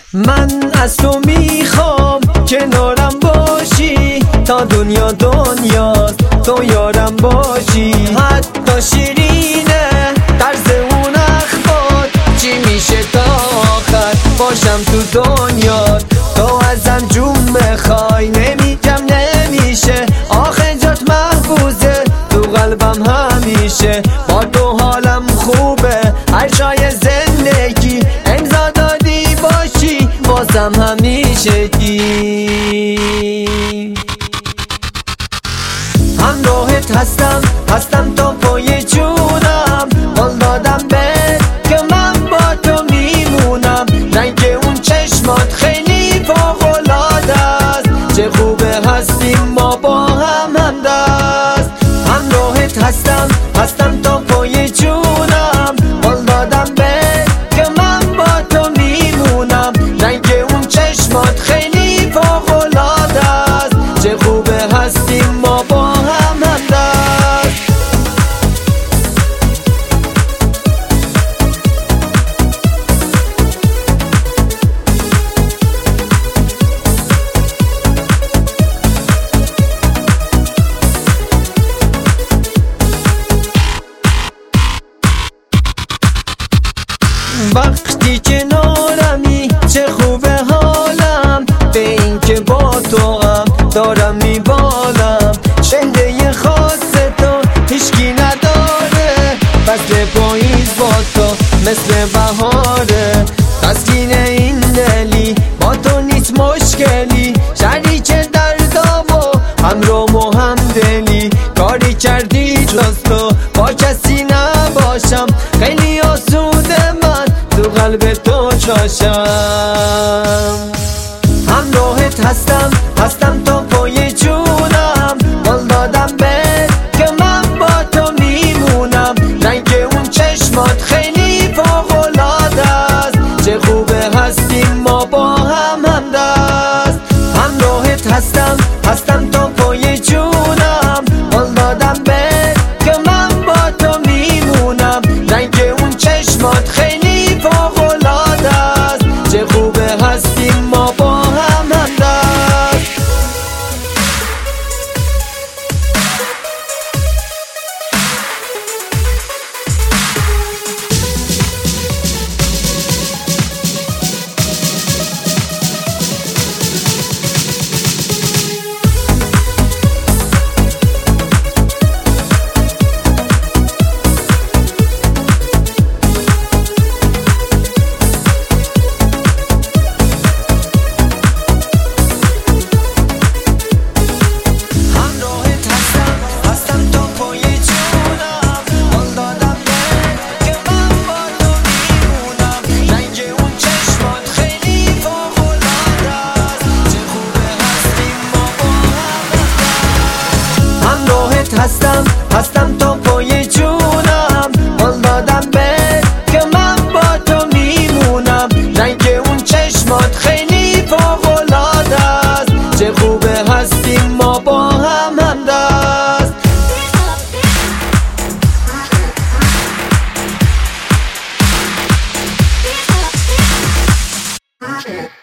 من از تو میخوام کنارم باشی تا دنیا دنیاست، تو یارم باشی. حتی شیرینه طرز اون اخبار، چی میشه تا آخر باشم تو دنیات. تو ازم جون بخوای نمیگم نمیشه، آخه جات محفوظه تو قلبم همیشه. با تو حالم خوبه، هر جای زندگی امضا دادی باشی بازم همیشه کی. همراهت هستم تا پای جونم، قول دادم بهت که من با تو میمونم. رنگ اون چشمات خیلی فوق‌العاده است، چه خوبه هستیم ما با هم همدست. همراهت هستم تا پای جونم، قول دادم بهت که من با تو میمونم. رنگ اون چشمات خیلی فوق‌العاده است، چه خوبه هستیم ما با هم همدست. وقتی کنارمی چه خوبه حالم، به این که با تو هم دارم میبالم. چهره خاص تو هیچکی نداره، فصل پاییز با تو مثل بهاره. تسکین این دلی با تو نیست مشکلی، شریک دردام و همرام و همدلی. کاری کردی جز تو با کسی نباشم، خیلی آسوده من تو قلب تو جاشم. همراهت هستم تا پای جونم، قول دادم بهت که من با تو میمونم. رنگ اون چشمات خیلی فوق‌العاده است، چه خوبه هستیم ما با هم همدست. همراهت هستم تا پای جونم، قول دادم بهت که من با تو میمونم. رنگ اون چشمات خیلی فوق‌العاده است، چه خوبه هستیم ما با هم همدست. هستم تا پای جونم، قول دادم بهت که من با تو میمونم. رنگ اون چشمات خیلی فوق‌العاده است، چه خوبه هستیم ما با هم همدست.